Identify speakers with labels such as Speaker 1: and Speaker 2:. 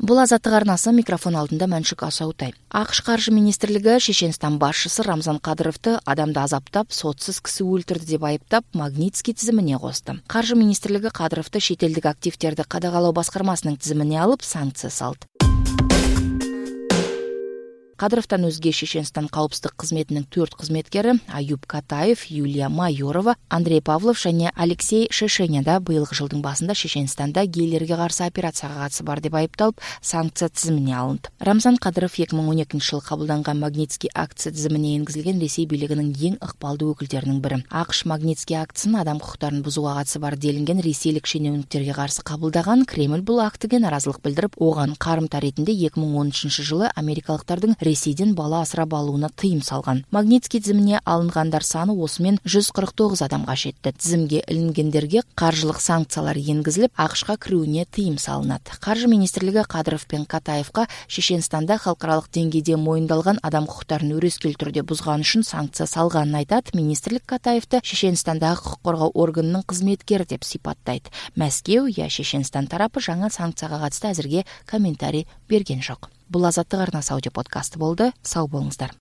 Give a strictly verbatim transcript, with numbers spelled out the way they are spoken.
Speaker 1: Бұл азаттық арнасы, микрофон алдында Мәншүк Асаутай. ақш қаржы министрлігі Шешенстан басшысы Рамзан Кадыровты адамды азаптап, сотсыз кісі өлтірді деп айыптап, Магнитский тізіміне қосты. Қаржы министрлігі Кадыровты шетелдік активтерді қадағалау басқармасының тізіміне алып, санкция салды. Кадыровтан өзге Шешенстан қауіпсіздік қызметінің төрт қызметкері Аюб Катаев, Юлия Майорова, Андрей Павлов және Алексей Шешеняда биылғы жылдың басында Шешенстанда гейлерге қарсы операцияға қатысы бар деп айыпталып, санкция тізіміне алынды. Рамзан Кадыров екі мың он екінші жылы қабылданған Магнитский акция тізіміне енгізілген Ресей билігінің ең ықпалды өкілдерінің бірі. ақш Магнитский актісін адам құқықтарын бұзуға қатысы бар делінген ресейлік шенеуніктерге қарсы қабылдаған. Кремль бұл актіге наразылық білдіріп, оған қарымта ретінде екі мың он үшінші жылы америкалықтардың Ресейден бала асырап алуына тыйым салған. Магнитский тізіміне алынғандар саны осымен жүз қырық тоғыз адамға жетті. Тізімге ілінгендерге қаржылық санкциялар енгізіліп, ақшқа кіруіне тыйым салынады. Қаржы министрлігі Кадыров пен Катаевқа Шешенстанда халықаралық деңгейде мойындалған адам құқықтарын өрескел түрде бұзған үшін санкция салғанын айтады. Министрлік Катаевты Шешенстандағы құқық қорғау органының қызметкері деп сипаттайды. Мәскеу я Шешенстан тарапы жаңа санкцияға қатысты әзірге комментарий берген жоқ. Бұл азаттық арнасы аудиоподкасты болды. Сау болыңыздар.